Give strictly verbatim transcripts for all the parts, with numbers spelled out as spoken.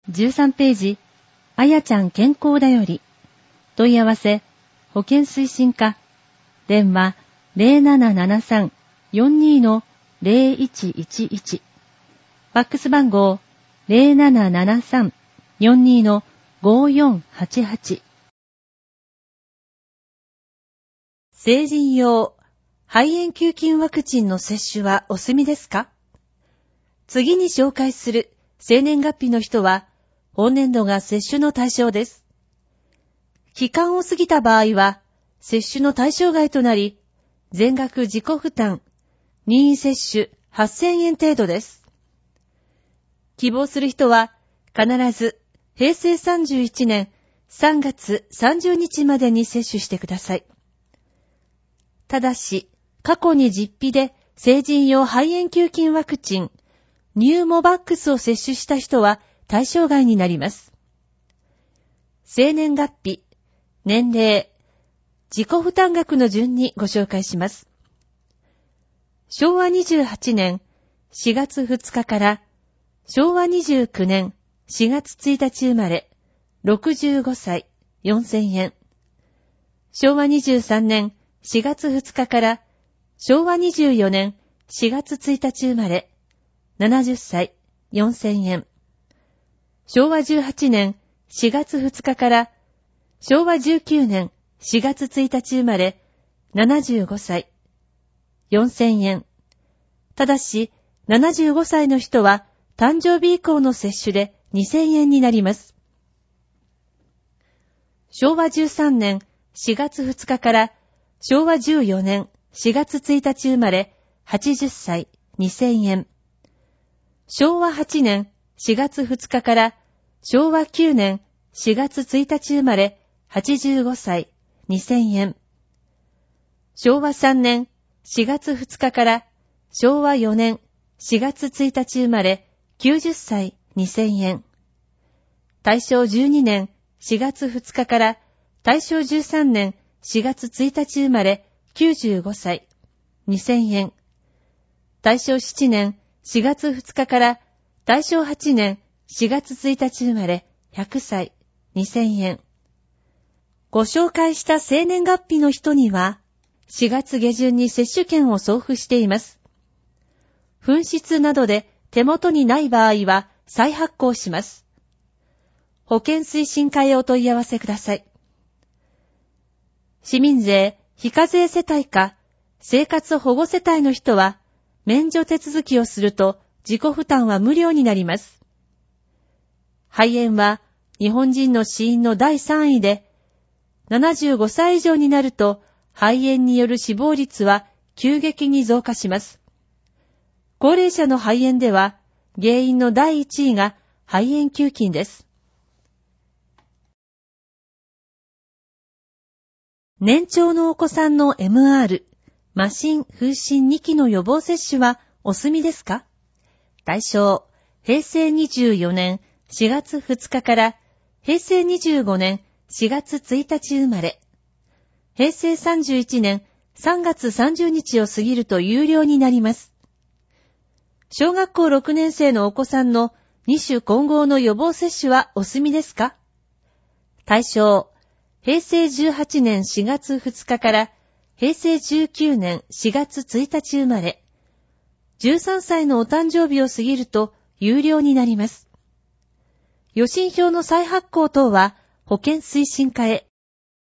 じゅうさんページ、あやちゃん健康だより。問い合わせ、保健推進課。電話 ゼロななななさん よんに ゼロいちいちいち。ファックス番号 ゼロななななさん よんに ごよんはちはち。 成人用肺炎球菌ワクチンの接種はお済みですか？次に紹介する生年月日の人は本年度が接種の対象です。期間を過ぎた場合は接種の対象外となり、全額自己負担、任意接種はっせんえん程度です。希望する人は必ずへいせいさんじゅういちねんさんがつさんじゅうにちまでに接種してください。ただし、過去に実費で成人用肺炎球菌ワクチン、ニューモバックスを接種した人は対象外になります。生年月日、年齢、自己負担額の順にご紹介します。しょうわにじゅうはちねんしがつふつかからしょうわにじゅうきゅうねんしがつついたち生まれ、ろくじゅうごさい、よんせんえん。しょうわにじゅうさんねんしがつふつかからしょうわにじゅうよねんしがつついたち生まれ、ななじゅっさい、よんせんえん。しょうわじゅうはちねんしがつふつかからしょうわじゅうきゅうねんしがつついたち生まれ、ななじゅうごさい、よんせんえん。ただし、ななじゅうごさいの人は誕生日以降の接種でにせんえんになります。しょうわじゅうさんねんしがつふつかからしょうわじゅうよねんしがつついたち生まれ、はちじゅっさい、にせんえん。しょうわはちねんしがつふつかからしょうわきゅうねんしがつついたち生まれ、はちじゅうごさい、にせんえん。しょうわさんねんしがつふつかからしょうわよねんしがつついたち生まれ、きゅうじゅっさい、にせんえん。大正じゅうにねんしがつふつかから大正じゅうさんねんしがつついたち生まれ、きゅうじゅうごさい、にせんえん。大正ななねんしがつふつかから大正はちねんしがつついたち生まれ、ひゃくさい、にせんえん。ご紹介した生年月日の人には、しがつげじゅんに接種券を送付しています。紛失などで手元にない場合は再発行します。保健推進課へお問い合わせください。市民税、非課税世帯か、生活保護世帯の人は、免除手続きをすると自己負担は無料になります。肺炎は日本人の死因のだいさんいで、ななじゅうごさい以上になると肺炎による死亡率は急激に増加します。高齢者の肺炎では原因のだいいちいが肺炎球菌です。年長のお子さんの エムアール、麻疹、風疹にきの予防接種はお済みですか？対象、へいせいにじゅうよねんしがつふつかからへいせいにじゅうごねんしがつついたち生まれ。へいせいさんじゅういちねんさんがつさんじゅうにちを過ぎると有料になります。小学校ろくねんせいのお子さんのに種混合の予防接種はお済みですか？対象、へいせいじゅうはちねんしがつふつかからへいせいじゅうきゅうねんしがつついたち生まれ。じゅうさんさいのお誕生日を過ぎると有料になります。予診票の再発行等は保健推進課へ。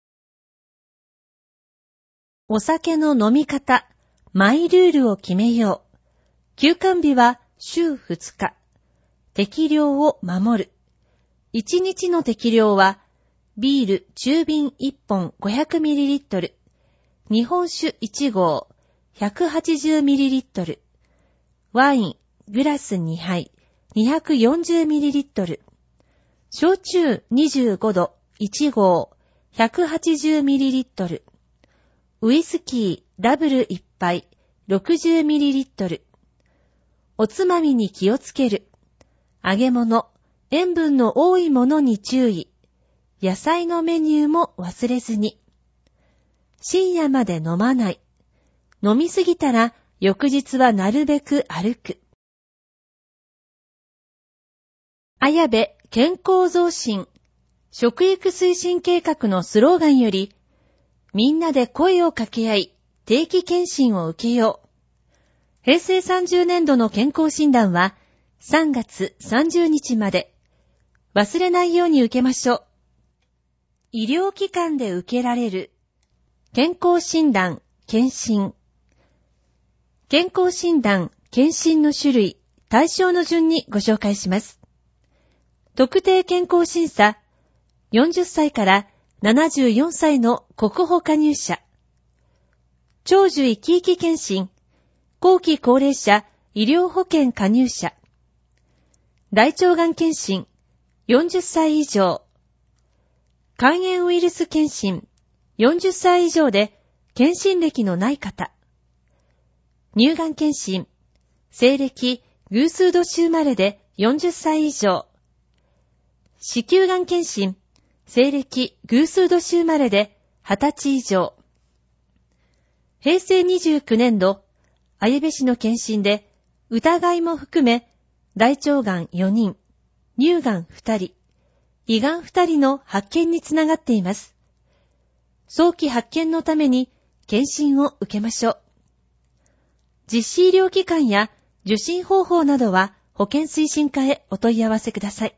お酒の飲み方、マイルールを決めよう。休館日はしゅうふつか。適量を守る。いちにちの適量は、ビール中瓶いっぽん ごひゃくミリリットル、日本酒いちごう ひゃくはちじゅうミリリットル、ワイングラスにはい にひゃくよんじゅうミリリットル、焼酎にじゅうごどいちごう ひゃくはちじゅうミリリットル、ウイスキーダブルいっぱい ろくじゅうミリリットル、おつまみに気をつける。揚げ物、塩分の多いものに注意。野菜のメニューも忘れずに。深夜まで飲まない。飲みすぎたら翌日はなるべく歩く。 綾部健康増進食育推進計画のスローガンより、みんなで声を掛け合い、定期検診を受けよう。平成さんじゅうねんどの健康診断はさんがつさんじゅうにちまで。忘れないように受けましょう。医療機関で受けられる健康診断、検診。健康診断、検診の種類、対象の順にご紹介します。特定健康審査、よんじゅっさいからななじゅうよんさいの国保加入者。長寿生き生き検診、後期高齢者医療保険加入者。大腸がん検診、よんじゅっさい以上。肝炎ウイルス検診、よんじゅっさい以上で検診歴のない方。乳がん検診、西暦偶数年生まれでよんじゅっさい以上。子宮がん検診、西暦偶数年生まれではたち以上。平成にじゅうきゅうねんど、綾部市の検診で疑いも含め大腸がんよにん、乳がんふたり、胃がんふたりの発見につながっています。早期発見のために検診を受けましょう。実施医療機関や受診方法などは保健推進課へお問い合わせください。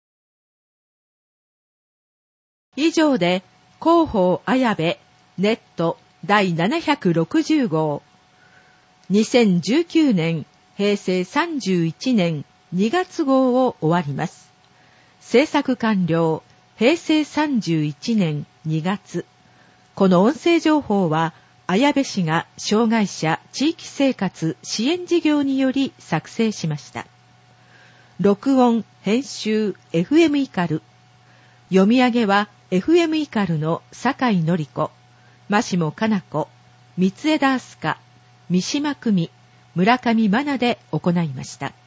以上で広報綾部ネットだいななひゃくろくじゅうごうにせんじゅうきゅうねんへいせいさんじゅういちねんにがつごうを終わります。制作完了へいせいさんじゅういちねんにがつ。この音声情報は綾部市が障害者地域生活支援事業により作成しました。録音編集 エフエム イカル。読み上げは エフエム イカルの酒井紀子、真下かな子、三枝明日香、三島久美、村上真奈で行いました。